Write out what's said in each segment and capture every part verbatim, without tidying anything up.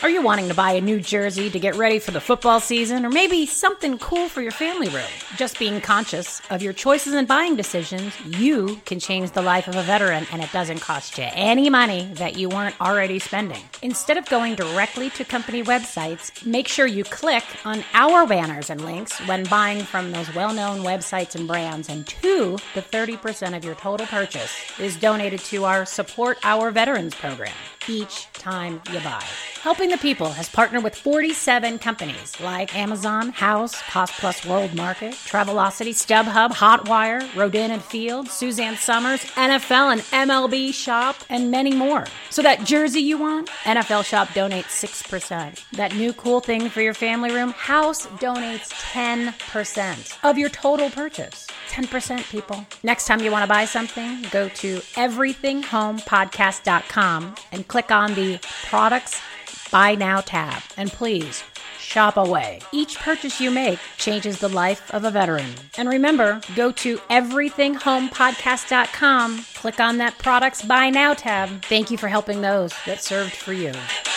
Are you wanting to buy a new jersey to get ready for the football season, or maybe something cool for your family room? Just being conscious of your choices and buying decisions, you can change the life of a veteran, and it doesn't cost you any money that you weren't already spending. Instead of going directly to company websites, make sure you click on our banners and links when buying from those well-known websites and brands, and two to thirty percent of your total purchase is donated to our Support Our Veterans program each time you buy. Helping the People has partnered with forty-seven companies like Amazon, House, Cost Plus World Market, Travelocity, StubHub, Hotwire, Rodin and Field, Suzanne Summers, N F L and M L B Shop, and many more. So that jersey you want, N F L Shop donates six percent. That new cool thing for your family room, House donates ten percent of your total purchase. ten percent, people. Next time you want to buy something, go to everything home podcast dot com and click on the Products Buy Now tab. And please, shop away. Each purchase you make changes the life of a veteran. And remember, go to everything home podcast dot com, click on that Products Buy Now tab. Thank you for helping those that served for you.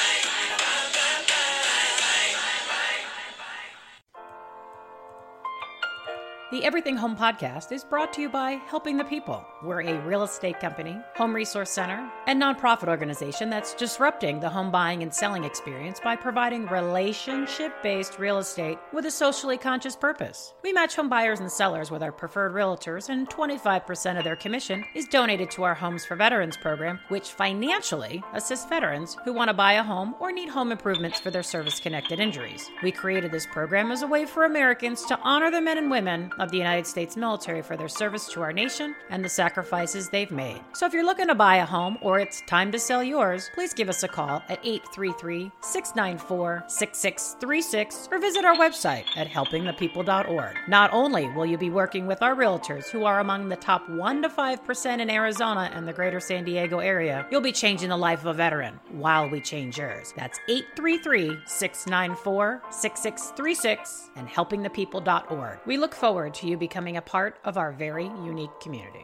The Everything Home Podcast is brought to you by Helping the People. We're a real estate company, home resource center, and nonprofit organization that's disrupting the home buying and selling experience by providing relationship-based real estate with a socially conscious purpose. We match home buyers and sellers with our preferred realtors, and twenty-five percent of their commission is donated to our Homes for Veterans program, which financially assists veterans who want to buy a home or need home improvements for their service-connected injuries. We created this program as a way for Americans to honor the men and women of the United States military for their service to our nation and the sacrifices they've made. So if you're looking to buy a home or it's time to sell yours, please give us a call at eight three three, six nine four, six six three six or visit our website at helping the people dot org. Not only will you be working with our realtors who are among the top one to five percent in Arizona and the greater San Diego area, you'll be changing the life of a veteran while we change yours. That's eight three three, six nine four, six six three six and helping the people dot org. We look forward to you becoming a part of our very unique community.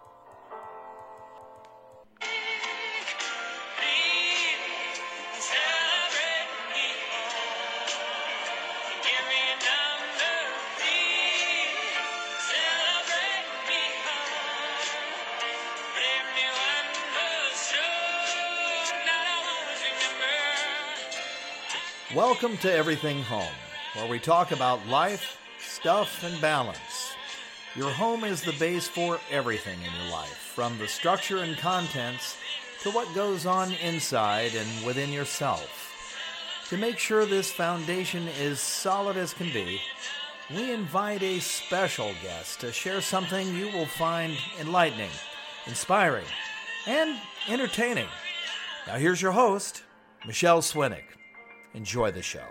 Welcome to Everything Home, where we talk about life, stuff, and balance. Your home is the base for everything in your life, from the structure and contents to what goes on inside and within yourself. To make sure this foundation is solid as can be, we invite a special guest to share something you will find enlightening, inspiring, and entertaining. Now here's your host, Michelle Swinnick. Enjoy the show.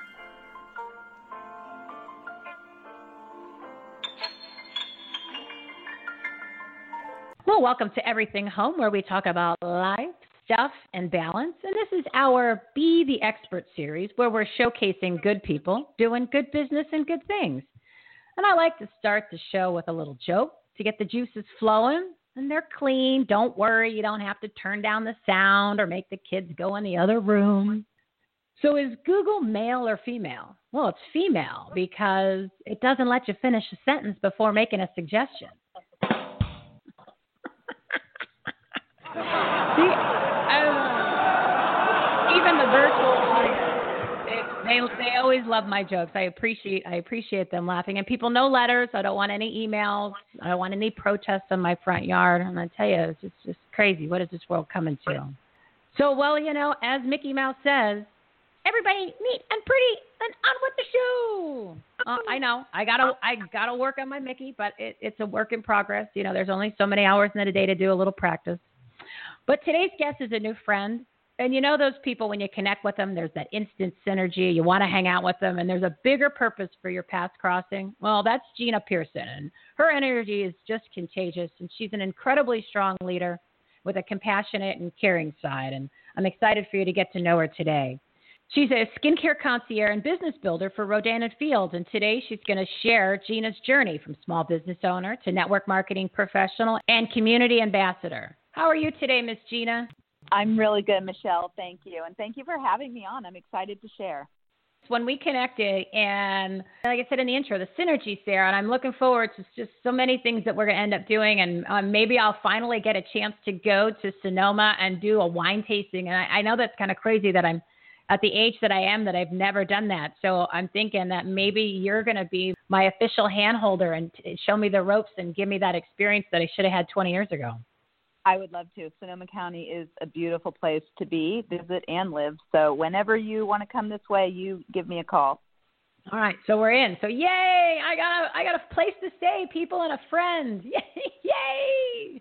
Well, welcome to Everything Home, where we talk about life, stuff, and balance. And this is our Be the Expert series, where we're showcasing good people doing good business and good things. And I like to start the show with a little joke to get the juices flowing. And they're clean. Don't worry, you don't have to turn down the sound or make the kids go in the other room. So is Google male or female? Well, it's female because it doesn't let you finish a sentence before making a suggestion. See, uh, even the virtual audience, they, they they always love my jokes. I appreciate I appreciate them laughing. And people, no letters. I don't want any emails. I don't want any protests on my front yard. And I tell you, it's just, just crazy. What is this world coming to? So, well, you know, as Mickey Mouse says, everybody neat and pretty and on with the show. Uh, I know. I gotta I gotta work on my Mickey, but it, it's a work in progress. You know, there's only so many hours in a day to do a little practice. But today's guest is a new friend. And you know those people, when you connect with them, there's that instant synergy. You want to hang out with them, and there's a bigger purpose for your path crossing. Well, that's Gina Pearson, and her energy is just contagious, and she's an incredibly strong leader with a compassionate and caring side. And I'm excited for you to get to know her today. She's a skincare concierge and business builder for Rodin and Field, and today she's going to share Gina's journey from small business owner to network marketing professional and community ambassador. How are you today, Miss Gina? I'm really good, Michelle. Thank you. And thank you for having me on. I'm excited to share. When we connected, and like I said in the intro, the synergy's there, and I'm looking forward to just so many things that we're going to end up doing, and um, maybe I'll finally get a chance to go to Sonoma and do a wine tasting. And I, I know that's kind of crazy that I'm at the age that I am, that I've never done that. So I'm thinking that maybe you're going to be my official handholder and t- show me the ropes and give me that experience that I should have had twenty years ago. I would love to. Sonoma County is a beautiful place to be, visit, and live. So whenever you want to come this way, you give me a call. All right, so we're in. So yay! I got a I got a place to stay, people, and a friend. Yay! Yay!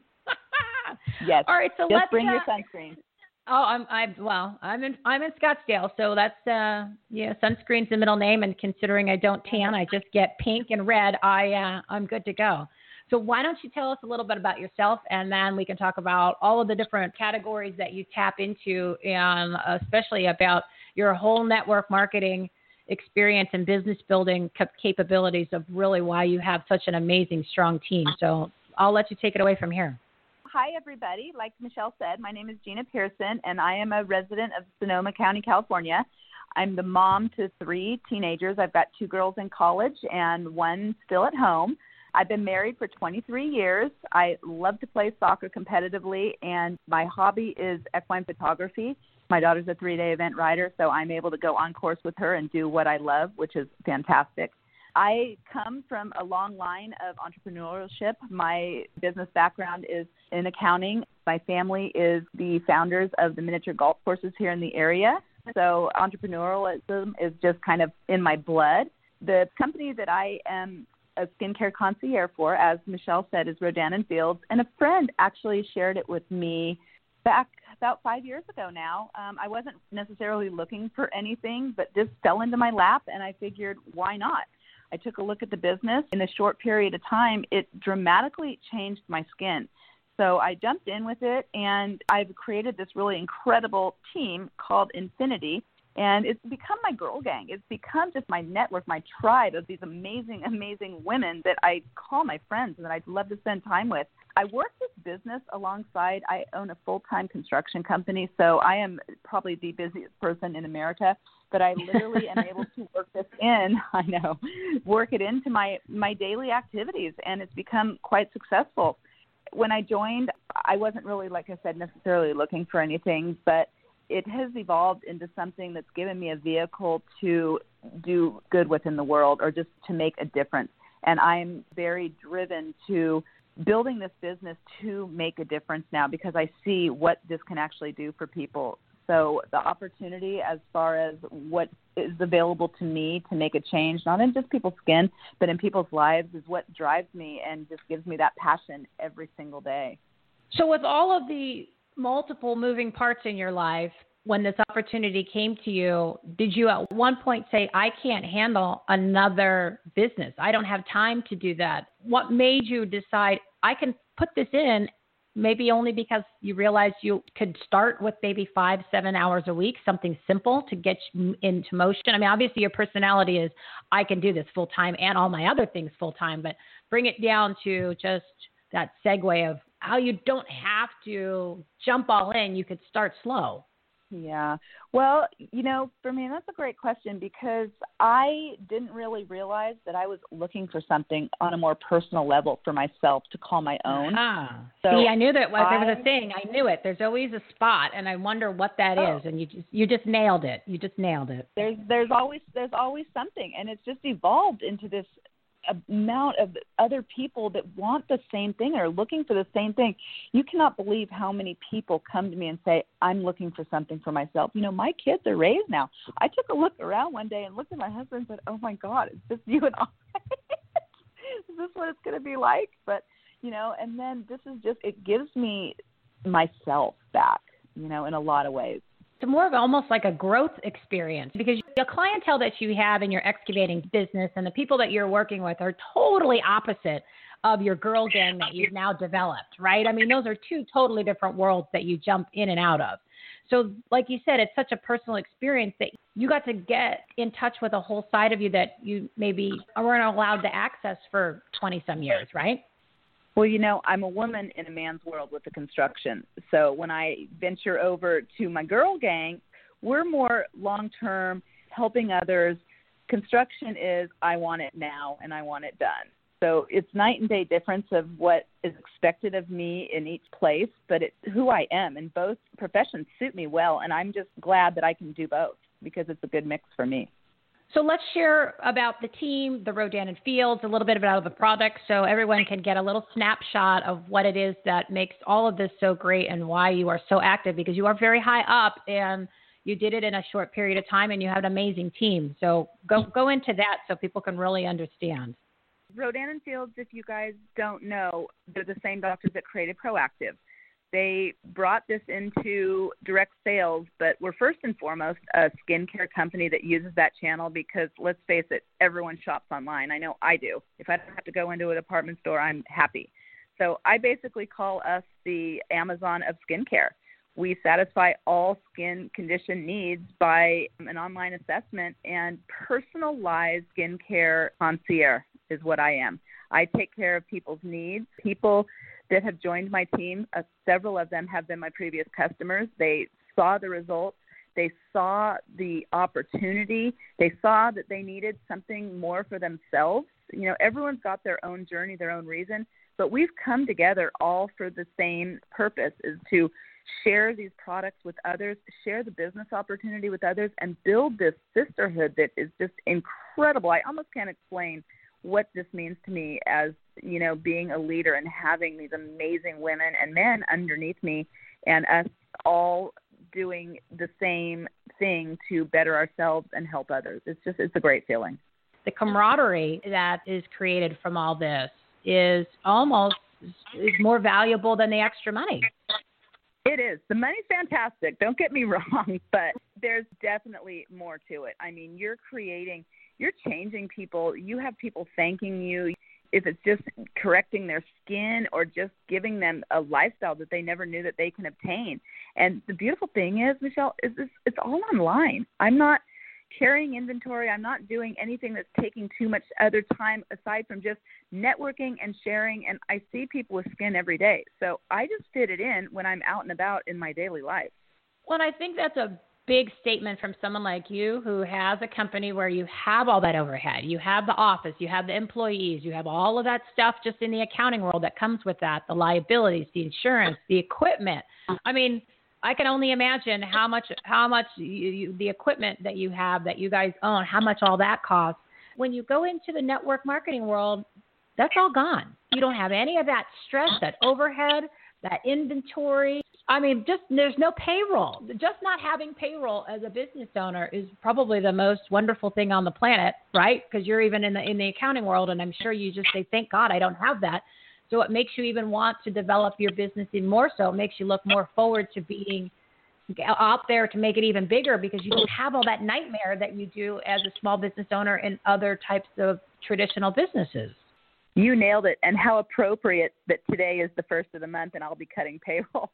Yes. All right, so just let's bring uh, your sunscreen. Oh, I'm I well, I'm in I'm in Scottsdale, so that's uh yeah, sunscreen's the middle name, and considering I don't tan, I just get pink and red. I uh, I'm good to go. So why don't you tell us a little bit about yourself, and then we can talk about all of the different categories that you tap into, and especially about your whole network marketing experience and business building cap- capabilities of really why you have such an amazing, strong team. So I'll let you take it away from here. Hi, everybody. Like Michelle said, my name is Gina Pearson, and I am a resident of Sonoma County, California. I'm the mom to three teenagers. I've got two girls in college and one still at home. I've been married for twenty-three years. I love to play soccer competitively, and my hobby is equine photography. My daughter's a three-day event rider, so I'm able to go on course with her and do what I love, which is fantastic. I come from a long line of entrepreneurship. My business background is in accounting. My family is the founders of the miniature golf courses here in the area, so entrepreneurialism is just kind of in my blood. The company that I am a skincare concierge for, as Michelle said, is Rodan and Fields. And a friend actually shared it with me back about five years ago now. Um, I wasn't necessarily looking for anything, but this fell into my lap, and I figured, why not? I took a look at the business. In a short period of time, it dramatically changed my skin. So I jumped in with it, and I've created this really incredible team called Infinity. And it's become my girl gang. It's become just my network, my tribe of these amazing, amazing women that I call my friends and that I'd love to spend time with. I work this business alongside, I own a full-time construction company, so I am probably the busiest person in America, but I literally am able to work this in, I know, work it into my, my daily activities, and it's become quite successful. When I joined, I wasn't really, like I said, necessarily looking for anything, but it has evolved into something that's given me a vehicle to do good within the world or just to make a difference. And I'm very driven to building this business to make a difference now because I see what this can actually do for people. So the opportunity as far as what is available to me to make a change, not in just people's skin, but in people's lives, is what drives me and just gives me that passion every single day. So with all of the multiple moving parts in your life, when this opportunity came to you, did you at one point say, I can't handle another business? I don't have time to do that. What made you decide I can put this in, maybe only because you realized you could start with maybe five, seven hours a week, something simple to get you into motion? I mean, obviously your personality is, I can do this full time and all my other things full time, but bring it down to just that segue of how you don't have to jump all in. You could start slow. Yeah. Well, you know, for me, that's a great question because I didn't really realize that I was looking for something on a more personal level for myself to call my own. Ah. So See, I knew that was, I, there was a thing. I knew it. There's always a spot, and I wonder what that oh. is. And you just you just nailed it. You just nailed it. There's there's always there's always something, and it's just evolved into this amount of other people that want the same thing or looking for the same thing. You cannot believe how many people come to me and say, I'm looking for something for myself. You know, my kids are raised now. I took a look around one day and looked at my husband and said, oh my God, it's just you and I. Is this what it's going to be like? But, you know, and then this is just, it gives me myself back, you know, in a lot of ways. It's more of almost like a growth experience because the clientele that you have in your excavating business and the people that you're working with are totally opposite of your girl gang that you've now developed, right? I mean, those are two totally different worlds that you jump in and out of. So like you said, it's such a personal experience that you got to get in touch with a whole side of you that you maybe weren't allowed to access for twenty some years, right? Well, you know, I'm a woman in a man's world with the construction. So when I venture over to my girl gang, we're more long-term, helping others. Construction is, I want it now and I want it done. So it's night and day difference of what is expected of me in each place, but it's who I am, and both professions suit me well, and I'm just glad that I can do both because it's a good mix for me. So let's share about the team, the Rodan and Fields, a little bit about the product so everyone can get a little snapshot of what it is that makes all of this so great and why you are so active, because you are very high up and you did it in a short period of time and you have an amazing team. So go go into that so people can really understand. Rodan and Fields, if you guys don't know, they're the same doctors that created Proactive. They brought this into direct sales, but we're first and foremost a skincare company that uses that channel because, let's face it, everyone shops online. I know I do. If I don't have to go into a department store, I'm happy. So I basically call us the Amazon of skincare. We satisfy all skin condition needs by an online assessment, and personalized skincare concierge is what I am. I take care of people's needs. People that have joined my team, uh, several of them have been my previous customers. They saw the results. They saw the opportunity. They saw that they needed something more for themselves. You know, everyone's got their own journey, their own reason, but we've come together all for the same purpose, is to share these products with others, share the business opportunity with others, and build this sisterhood that is just incredible. I almost can't explain what this means to me as, you know, being a leader and having these amazing women and men underneath me, and us all doing the same thing to better ourselves and help others. It's just, it's a great feeling. The camaraderie that is created from all this is almost is more valuable than the extra money. It is. The money's fantastic. Don't get me wrong, but there's definitely more to it. I mean, you're creating, you're changing people. You have people thanking you. If it's just correcting their skin or just giving them a lifestyle that they never knew that they can obtain. And the beautiful thing is, Michelle, is this, it's all online. I'm not carrying inventory. I'm not doing anything that's taking too much other time aside from just networking and sharing. And I see people with skin every day. So I just fit it in when I'm out and about in my daily life. Well, I think that's a big statement from someone like you who has a company where you have all that overhead. You have the office, you have the employees, you have all of that stuff just in the accounting world that comes with that, the liabilities, the insurance, the equipment. I mean, I can only imagine how much, how much you, you, the equipment that you have, that you guys own, how much all that costs. When you go into the network marketing world, that's all gone. You don't have any of that stress, that overhead, that inventory. I mean, just there's no payroll. Just not having payroll as a business owner is probably the most wonderful thing on the planet, right? Because you're even in the in the accounting world, and I'm sure you just say, thank God I don't have that. So it makes you even want to develop your business even more so. It makes you look more forward to being out there to make it even bigger because you don't have all that nightmare that you do as a small business owner in other types of traditional businesses. You nailed it. And how appropriate that today is the first of the month and I'll be cutting payroll.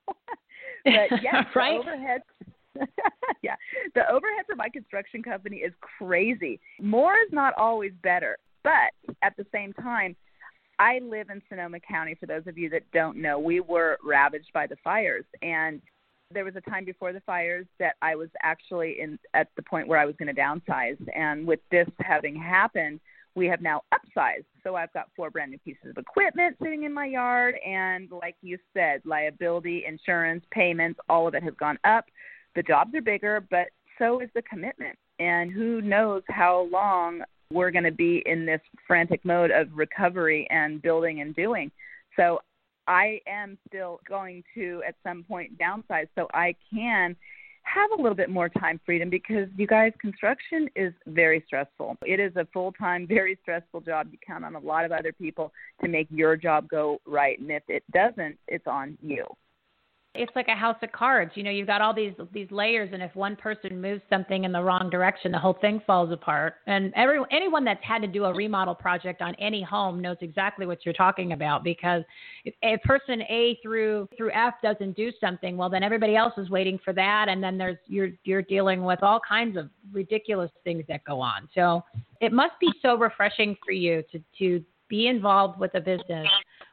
But yes, right? the overhead, yeah, the overhead for my construction company is crazy. More is not always better. But at the same time, I live in Sonoma County. For those of you that don't know, we were ravaged by the fires. And there was a time before the fires that I was actually in at the point where I was going to downsize. And with this having happened, we have now upsized. So I've got four brand new pieces of equipment sitting in my yard. And like you said, liability, insurance, payments, all of it has gone up. The jobs are bigger, but so is the commitment. And who knows how long we're going to be in this frantic mode of recovery and building and doing. So I am still going to, at some point, downsize so I can have a little bit more time freedom because, you guys, construction is very stressful. It is a full-time, very stressful job. You count on a lot of other people to make your job go right. And if it doesn't, it's on you. It's like a house of cards. You know, you've got all these these layers, and if one person moves something in the wrong direction, the whole thing falls apart. And every, anyone that's had to do a remodel project on any home knows exactly what you're talking about, because if a person A through through F doesn't do something, well, then everybody else is waiting for that, and then there's you're you're dealing with all kinds of ridiculous things that go on. So it must be so refreshing for you to to be involved with a business where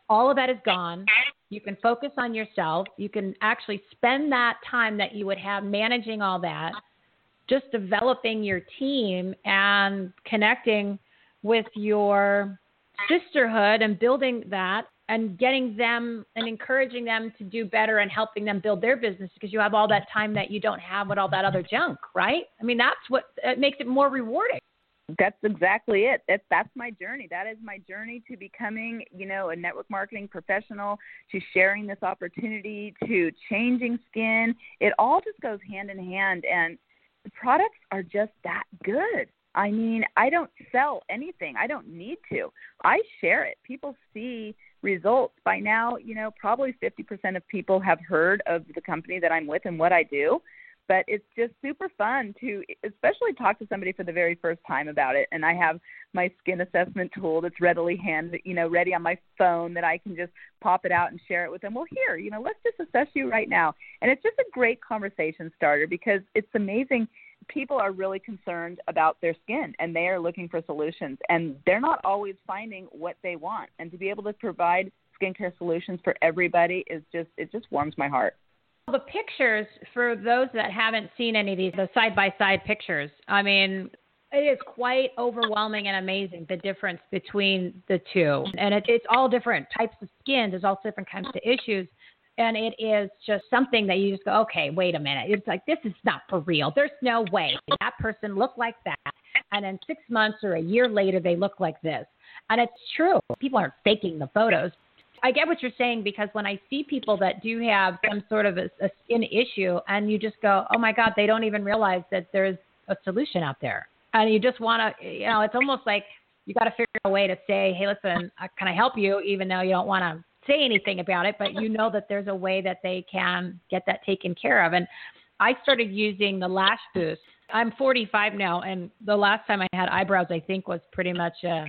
all of that is gone. You can focus on yourself. You can actually spend that time that you would have managing all that, just developing your team and connecting with your sisterhood and building that and getting them and encouraging them to do better and helping them build their business, because you have all that time that you don't have with all that other junk, right? I mean, that's what it makes it more rewarding. That's exactly it. That's, that's my journey. That is my journey to becoming, you know, a network marketing professional, to sharing this opportunity, to changing skin. It all just goes hand in hand, and the products are just that good. I mean, I don't sell anything. I don't need to. I share it. People see results. By now, you know, probably fifty percent of people have heard of the company that I'm with and what I do. But it's just super fun to especially talk to somebody for the very first time about it. And I have my skin assessment tool that's readily hand, you know, ready on my phone that I can just pop it out and share it with them. Well, here, you know, let's just assess you right now. And it's just a great conversation starter, because it's amazing. People are really concerned about their skin, and they are looking for solutions, and they're not always finding what they want. And to be able to provide skincare solutions for everybody is just, it just warms my heart. The pictures, for those that haven't seen any of these, the side-by-side pictures, I mean, it is quite overwhelming and amazing, the difference between the two. And it, it's all different types of skin. There's all different kinds of issues. And it is just something that you just go, okay, wait a minute. It's like, this is not for real. There's no way that person looked like that, and then six months or a year later, they look like this. And it's true. People aren't faking the photos. I get what you're saying, because when I see people that do have some sort of a, a skin issue, and you just go, oh my God, they don't even realize that there's a solution out there. And you just want to, you know, it's almost like you got to figure out a way to say, hey, listen, can I help you? Even though you don't want to say anything about it, but you know that there's a way that they can get that taken care of. And I started using the Lash Boost. I'm forty-five now, and the last time I had eyebrows, I think, was pretty much uh,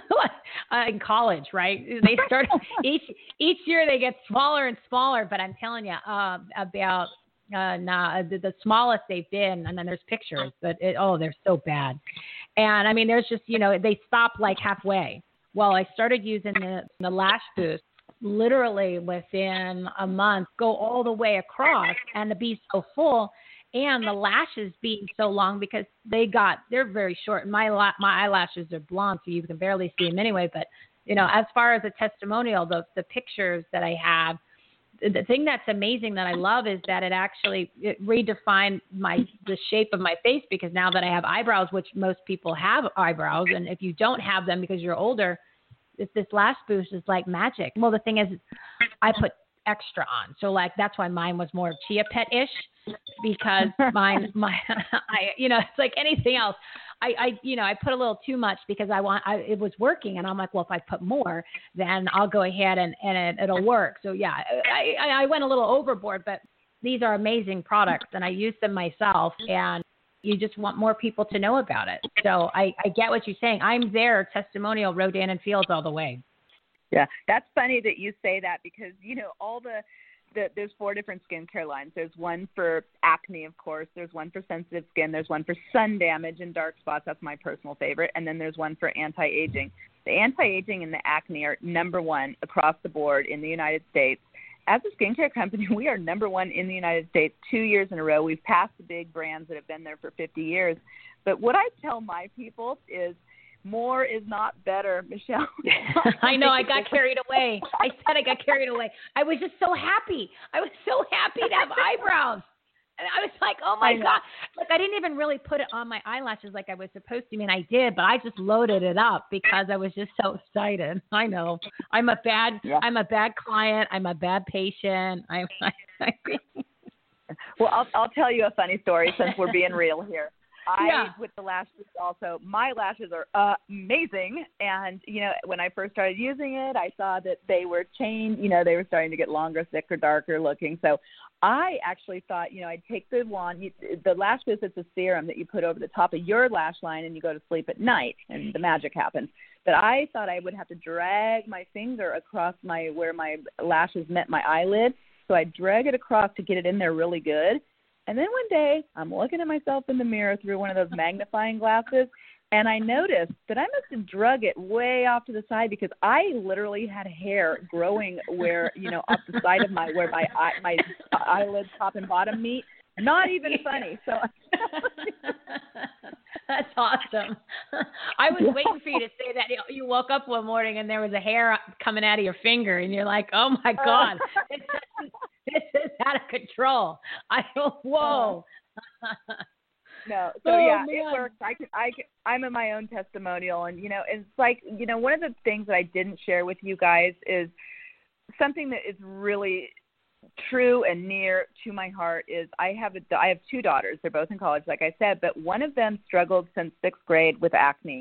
uh, in college, right? They start each each year they get smaller and smaller, but I'm telling you uh, about uh, nah, the, the smallest they've been, and then there's pictures, but it, oh, they're so bad. And I mean, there's just, you know, they stop like halfway. Well, I started using the, the Lash Boost. Literally within a month, go all the way across, and to be so full, and the lashes being so long, because they got, they're very short. My la- my eyelashes are blonde, so you can barely see them anyway. But, you know, as far as a testimonial, the, the pictures that I have, the thing that's amazing that I love is that it actually it redefined my the shape of my face, because now that I have eyebrows, which most people have eyebrows, and if you don't have them because you're older, If this Lash Boost is like magic. Well, the thing is, I put extra on. So like, that's why mine was more Chia Pet-ish, because mine, my, I, you know, it's like anything else. I, I, you know, I put a little too much because I want, I, it was working, and I'm like, well, if I put more, then I'll go ahead and, and it, it'll work. So yeah, I, I went a little overboard, but these are amazing products, and I use them myself, and you just want more people to know about it. So I, I get what you're saying. I'm there, testimonial, Rodan and Fields all the way. Yeah, that's funny that you say that, because, you know, all the, the there's four different skincare lines. There's one for acne, of course. There's one for sensitive skin. There's one for sun damage and dark spots. That's my personal favorite. And then there's one for anti-aging. The anti-aging and the acne are number one across the board in the United States. As a skincare company, we are number one in the United States two years in a row. We've passed the big brands that have been there for fifty years. But what I tell my people is more is not better, Michelle. I know. I got carried away. I said I got carried away. I was just so happy. I was so happy to have eyebrows. And I was like, oh, my God. Like, I didn't even really put it on my eyelashes like I was supposed to. I mean, I did, but I just loaded it up because I was just so excited. I know. I'm a bad yeah. I'm a bad client. I'm a bad patient. I'm, I, well, I'll, I'll tell you a funny story since we're being real here. I, yeah. with the lashes also, my lashes are uh, amazing. And, you know, when I first started using it, I saw that they were changed, you know, they were starting to get longer, thicker, darker looking. So I actually thought, you know, I'd take the wand, you, the Lash Boost, it's a serum that you put over the top of your lash line and you go to sleep at night and the magic happens. But I thought I would have to drag my finger across my, where my lashes met my eyelid. So I drag it across to get it in there really good. And then one day, I'm looking at myself in the mirror through one of those magnifying glasses, And I noticed that I must have drug it way off to the side because I literally had hair growing where, you know, up the side of my, where my eye, my eyelids top and bottom meet. Not even funny. So that's awesome. I was waiting for you to say that you woke up one morning and there was a hair coming out of your finger and you're like, oh my God, this, is, this is out of control. I go, whoa. No, so oh, yeah, man. it works. I can, I can, I'm in my own testimonial, and you know, it's like, you know, one of the things that I didn't share with you guys is something that is really true and near to my heart. Is I have a, I have two daughters. They're both in college, like I said, but one of them struggled since sixth grade with acne.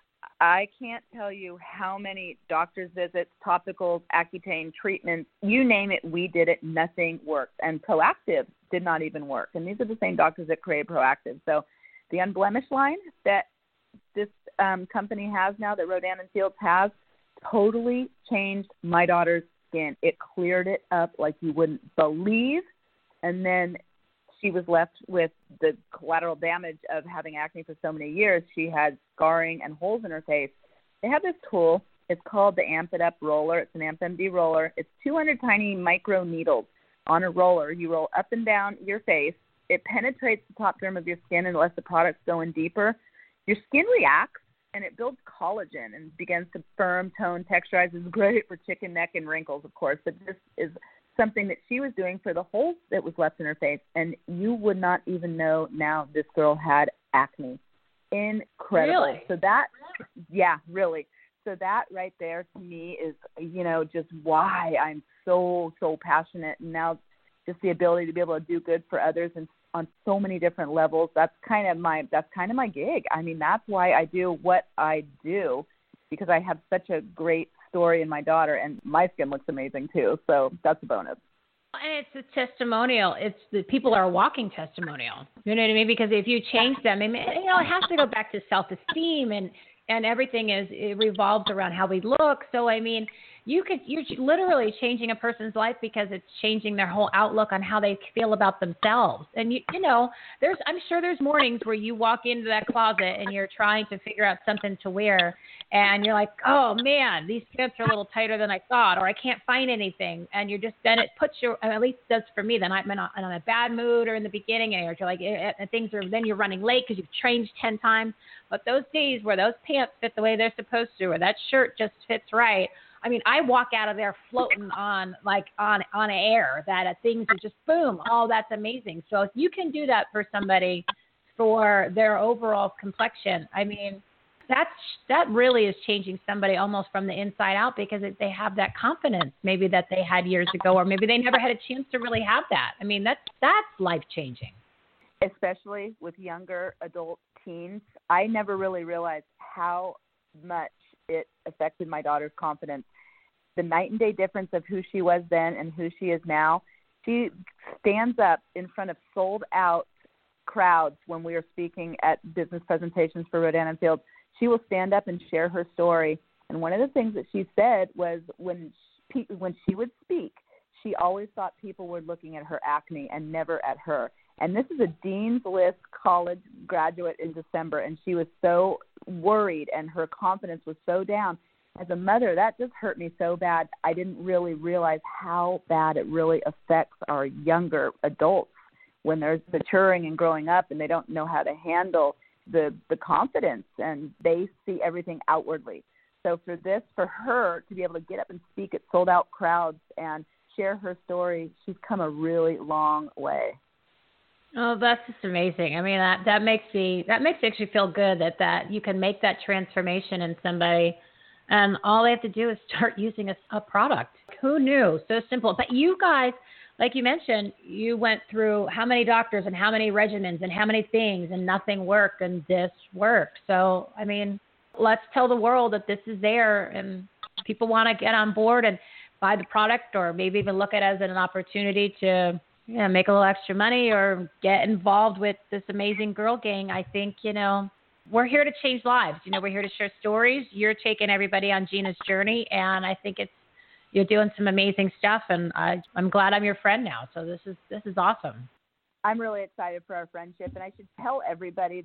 I can't tell you how many doctor's visits, topicals, Accutane treatments, you name it, we did it. Nothing worked. And Proactiv did not even work. And these are the same doctors that created Proactiv. So the Unblemished line that this um, company has now, that Rodan and Fields has, totally changed my daughter's skin. It cleared it up like you wouldn't believe. And then she was left with the collateral damage of having acne for so many years. She had scarring and holes in her face. They have this tool. It's called the Amp It Up roller. It's an A M P M D roller. It's two hundred tiny micro needles on a roller. You roll up and down your face. It penetrates the top derm of your skin and lets the products go in deeper. Your skin reacts, and it builds collagen and begins to firm, tone, texturize. It's great for chicken neck and wrinkles, of course, but this is something that she was doing for the holes that was left in her face, and you would not even know now this girl had acne. Incredible. Really? So that, yeah, really. So that right there to me is, you know, just why I'm so, so passionate. And now just the ability to be able to do good for others and on so many different levels. That's kind of my, that's kind of my gig. I mean, that's why I do what I do, because I have such a great story in my daughter, and my skin looks amazing too. So that's a bonus. And it's a testimonial. It's the people are a walking testimonial. You know what I mean? Because if you change them, I mean, you know, it has to go back to self-esteem, and, and everything is, it revolves around how we look. So, I mean, you could, you're literally changing a person's life because it's changing their whole outlook on how they feel about themselves. And you, you know, there's, I'm sure there's mornings where you walk into that closet and you're trying to figure out something to wear, and you're like, oh man, these pants are a little tighter than I thought, or I can't find anything. And you're just, then it puts you, at least does for me, then I'm in a, in a bad mood, or in the beginning, or you're like, and things are, then you're running late because you've changed ten times. But those days where those pants fit the way they're supposed to, or that shirt just fits right, I mean, I walk out of there floating on, like, on, on air, that uh, things are just, boom, oh, that's amazing. So if you can do that for somebody, for their overall complexion, I mean, that's, that really is changing somebody almost from the inside out, because it, they have that confidence maybe that they had years ago, or maybe they never had a chance to really have that. I mean, that's, that's life-changing. Especially with younger adult teens. I never really realized how much it affected my daughter's confidence. The night and day difference of who she was then and who she is now. She stands up in front of sold out crowds when we are speaking at business presentations for Rodan and Fields. She will stand up and share her story. And one of the things that she said was when she, when she would speak, she always thought people were looking at her acne and never at her. And this is a Dean's List college graduate in December, and she was so worried and her confidence was so down. As a mother, that just hurt me so bad. I didn't really realize how bad it really affects our younger adults when they're maturing and growing up, and they don't know how to handle the, the confidence, and they see everything outwardly. So for this, for her to be able to get up and speak at sold-out crowds and share her story, she's come a really long way. Oh, that's just amazing. I mean, that, that makes me, that makes me actually feel good that, that you can make that transformation in somebody, and all they have to do is start using a, a product. Who knew? So simple. But you guys, like you mentioned, you went through how many doctors and how many regimens and how many things, and nothing worked, and this worked. So, I mean, let's tell the world that this is there, and people want to get on board and buy the product, or maybe even look at it as an opportunity to, you know, make a little extra money or get involved with this amazing girl gang. I think, you know, we're here to change lives. You know, we're here to share stories. You're taking everybody on Gina's journey, and I think it's, you're doing some amazing stuff, and I, I'm glad I'm your friend now. So this is, this is awesome. I'm really excited for our friendship, and I should tell everybody that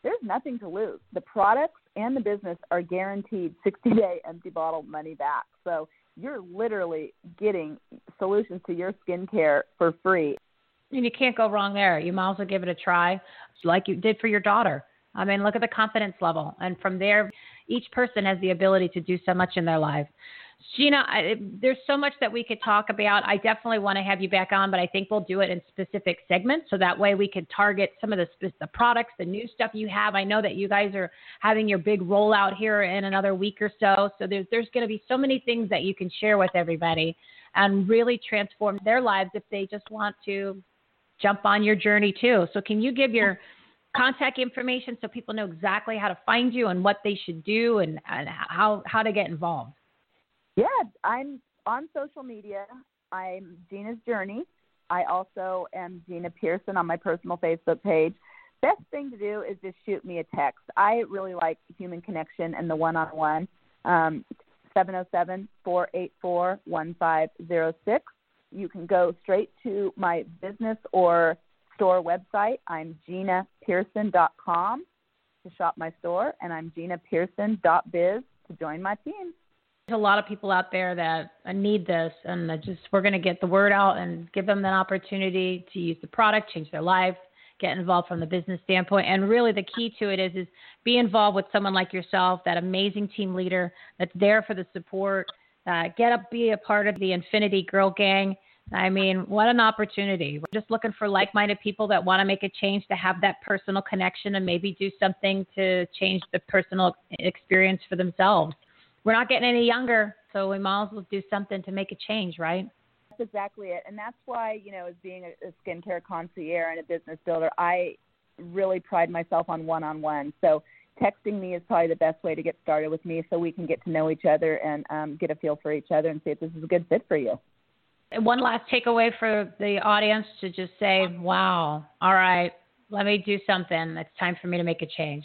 there's nothing to lose. The products and the business are guaranteed sixty-day empty bottle money back. So you're literally getting solutions to your skincare for free. And you can't go wrong there. You might as well give it a try like you did for your daughter. I mean, look at the confidence level. And from there, each person has the ability to do so much in their life. Gina, I, there's so much that we could talk about. I definitely want to have you back on, but I think we'll do it in specific segments. So that way we could target some of the, the products, the new stuff you have. I know that you guys are having your big rollout here in another week or so. So there's, there's going to be so many things that you can share with everybody and really transform their lives if they just want to jump on your journey too. So can you give your contact information so people know exactly how to find you and what they should do and, and how, how to get involved? Yeah, I'm on social media. I'm Gina's Journey. I also am Gina Pearson on my personal Facebook page. Best thing to do is just shoot me a text. I really like human connection and the one-on-one. Um, seven oh seven, four eight four, one five oh six. You can go straight to my business or store website. I'm gina pearson dot com to shop my store, and I'm gina pearson dot biz to join my team. There's a lot of people out there that need this, and just we're going to get the word out and give them an opportunity to use the product, change their life, get involved from the business standpoint. And really the key to it is, is be involved with someone like yourself, that amazing team leader that's there for the support. Uh, get up, be a part of the Infinity Girl Gang. I mean, what an opportunity. We're just looking for like-minded people that want to make a change, to have that personal connection and maybe do something to change the personal experience for themselves. We're not getting any younger, so we might as well do something to make a change, right? That's exactly it. And that's why, you know, as being a, a skincare concierge and a business builder, I really pride myself on one-on-one. So texting me is probably the best way to get started with me, so we can get to know each other and um, get a feel for each other and see if this is a good fit for you. One last takeaway for the audience to just say, wow, all right, let me do something. It's time for me to make a change.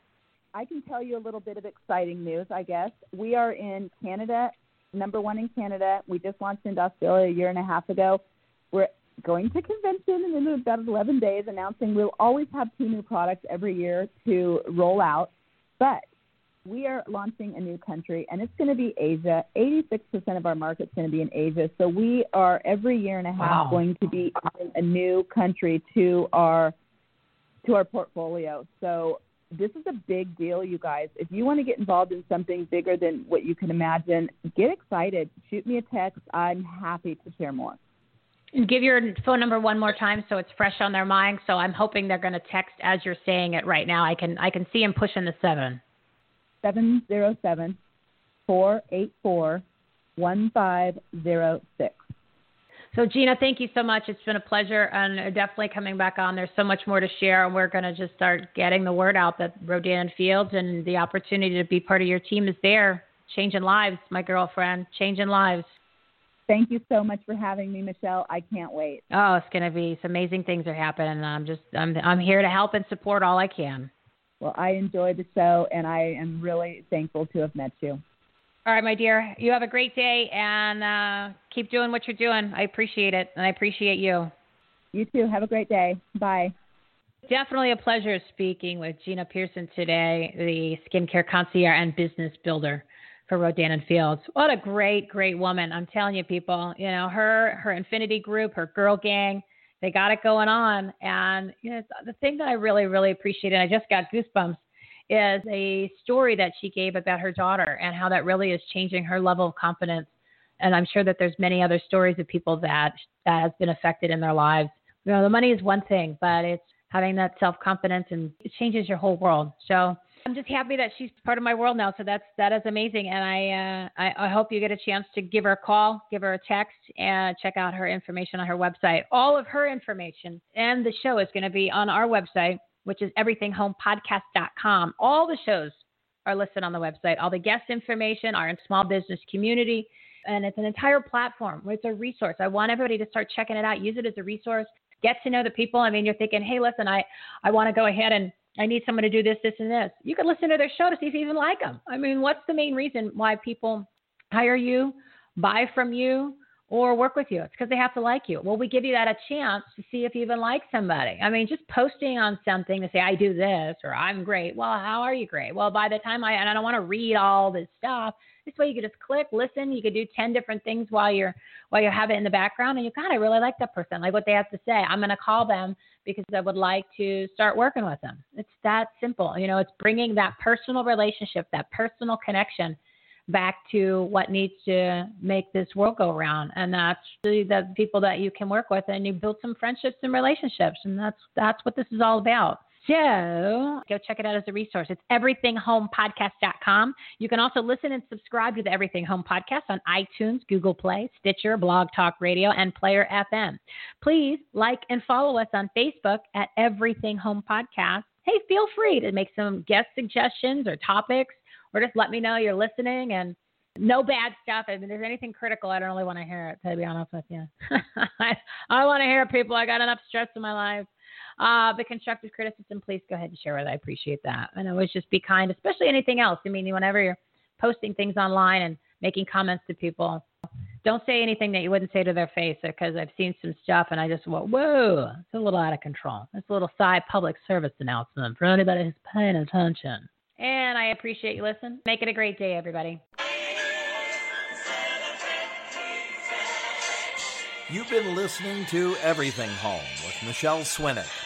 I can tell you a little bit of exciting news, I guess. We are in Canada, number one in Canada. We just launched into Australia a year and a half ago. We're going to convention in about eleven days, announcing we'll always have two new products every year to roll out. But we are launching a new country, and it's going to be Asia. eighty-six percent of our market's going to be in Asia. So we are every year and a half wow. going to be adding a new country to our to our portfolio. So this is a big deal, you guys. If you want to get involved in something bigger than what you can imagine, get excited. Shoot me a text. I'm happy to share more. And give your phone number one more time so it's fresh on their mind. So I'm hoping they're going to text as you're saying it right now. I can I can see them pushing the seven. seven oh seven, four eight four, one five oh six. So, Gina, thank you so much. It's been a pleasure, and definitely coming back on. There's so much more to share, and we're going to just start getting the word out that Rodan and Fields and the opportunity to be part of your team is there. Changing lives, my girlfriend, changing lives. Thank you so much for having me, Michelle. I can't wait. Oh, it's going to be some amazing things are happening. I'm just, I'm, I'm here to help and support all I can. Well, I enjoyed the show, and I am really thankful to have met you. All right, my dear. You have a great day, and uh, keep doing what you're doing. I appreciate it, and I appreciate you. You too. Have a great day. Bye. Definitely a pleasure speaking with Gina Pearson today, the skincare concierge and business builder for Rodan and Fields. What a great, great woman. I'm telling you, people, you know, her, her Infinity Group, her girl gang, they got it going on. And you know, the thing that I really, really appreciate, and I just got goosebumps, is a story that she gave about her daughter and how that really is changing her level of confidence. And I'm sure that there's many other stories of people that that has been affected in their lives. You know, the money is one thing, but it's having that self-confidence, and it changes your whole world. So I'm just happy that she's part of my world now. So that's, that is amazing. And I, uh, I, I hope you get a chance to give her a call, give her a text, and check out her information on her website. All of her information and the show is going to be on our website, which is everything home podcast dot com. All the shows are listed on the website. All the guest information, our small business community, and it's an entire platform. It's a resource. I want everybody to start checking it out. Use it as a resource. Get to know the people. I mean, you're thinking, hey, listen, I, I want to go ahead and I need someone to do this, this, and this. You can listen to their show to see if you even like them. I mean, what's the main reason why people hire you, buy from you, or work with you. It's because they have to like you. Well, we give you that a chance to see if you even like somebody. I mean, just posting on something to say, I do this, or I'm great. Well, how are you great? Well, by the time I, and I don't want to read all this stuff. This way you could just click, listen. You could do ten different things while you're, while you have it in the background. And you, God, I really like that person. Like what they have to say. I'm going to call them because I would like to start working with them. It's that simple. You know, it's bringing that personal relationship, that personal connection back to what needs to make this world go around. And that's really the people that you can work with, and you build some friendships and relationships. And that's, that's what this is all about. So go check it out as a resource. It's everything home podcast dot com. You can also listen and subscribe to the Everything Home Podcast on iTunes, Google Play, Stitcher, Blog Talk Radio, and Player F M. Please like and follow us on Facebook at Everything Home Podcast. Hey, feel free to make some guest suggestions or topics, or just let me know you're listening, and no bad stuff. If there's anything critical, I don't really want to hear it, to be honest with you. I, I want to hear it, people. I got enough stress in my life. Uh, the constructive criticism, please go ahead and share it. I appreciate that. And always just be kind, especially anything else. I mean, whenever you're posting things online and making comments to people, don't say anything that you wouldn't say to their face, because I've seen some stuff and I just went, whoa, it's a little out of control. It's a little side public service announcement for anybody who's paying attention. And I appreciate you listening. Make it a great day, everybody. You've been listening to Everything Home with Michelle Swinick.